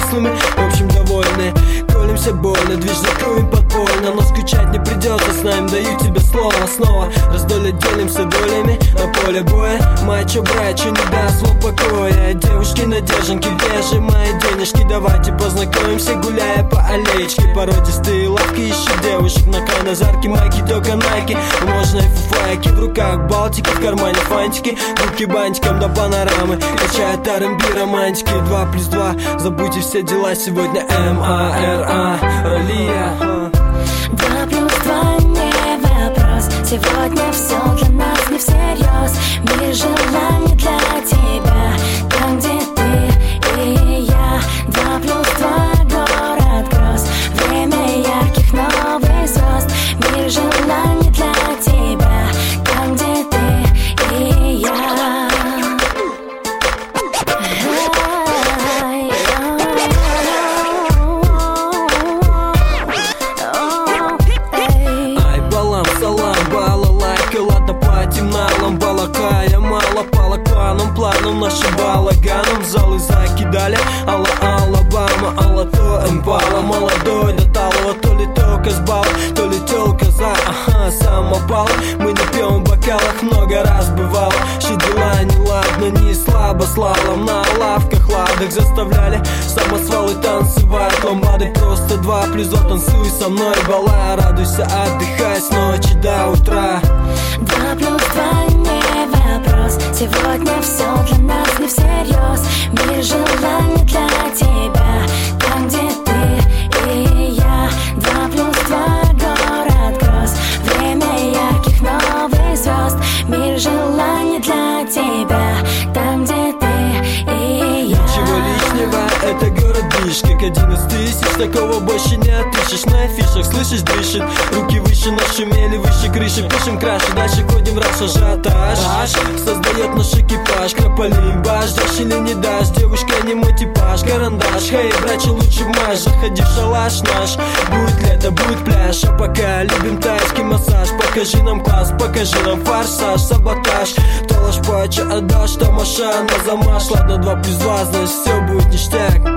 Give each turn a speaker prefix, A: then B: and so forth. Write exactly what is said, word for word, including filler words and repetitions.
A: взрослыми, в общем довольны. Колемся больно, движ закроем подпольно, но скучать не придется с нами, даю тебе слово. Снова раздолье делимся долями на поле боя. Мачо, брачо, не даст вам покоя. Девушки, надеженки, где же мои денежки? Давайте познакомимся, гуляя по аллеечке. Породистые лавки, ищу девушек на каназарке. Майки, только найки, можно и фуфайки. В руках балтики, в кармане фантики, руки бантиком до панорамы. Качает ар энд би романтики. Два плюс два, забудьте все дела, сегодня эм а эр а, Ралия.
B: Два плюс два не вопрос, сегодня все для нас не всерьез. Мир желаний для тебя, там где ты и я. Два плюс два, город гроз, время ярких новых звезд. Мир желаний для тебя, там где ты и я.
A: Балакая мало по планом, планом нашим балаганом. В залы закидали Алла Алабама, Алла то Эмпала. Молодой до талого, то ли только с бала, то ли телка за, ага, самопала. Мы не пьем в бокалах, много раз бывало. Щи дела неладно, не слабо слалом. На лавках, ладах заставляли самосвалы танцевать. Ламбады просто два плюс два, танцуй со мной, бала. Радуйся, отдыхай с ночи до утра.
B: Два плюс два не вопрос, сегодня все для нас не всерьез. Мир желаний для тебя, там где ты и я. Два плюс два, город гроз, время ярких новых звезд. Мир желаний для тебя, там где ты и я.
A: Ничего лишнего, это город Бишкек. Один из тысяч, такого больше не отыщешь. На афишах, слышишь, дышит, руки выше нашумели, выше крыши. Пишем краше, дальше ходим в раш, ажиотаж создает наш экипаж. Крополим баш, дашь или не дашь, девушка не мой типаж. Карандаш, хей, братья, лучше в маш, заходи в шалаш наш. Будет лето, будет пляж, а пока любим тайский массаж. Покажи нам класс, покажи нам форсаж, саботаж. То ложь пача, отдашь, тамаша, на замаш. Ладно, два плюс два, значит все будет ништяк.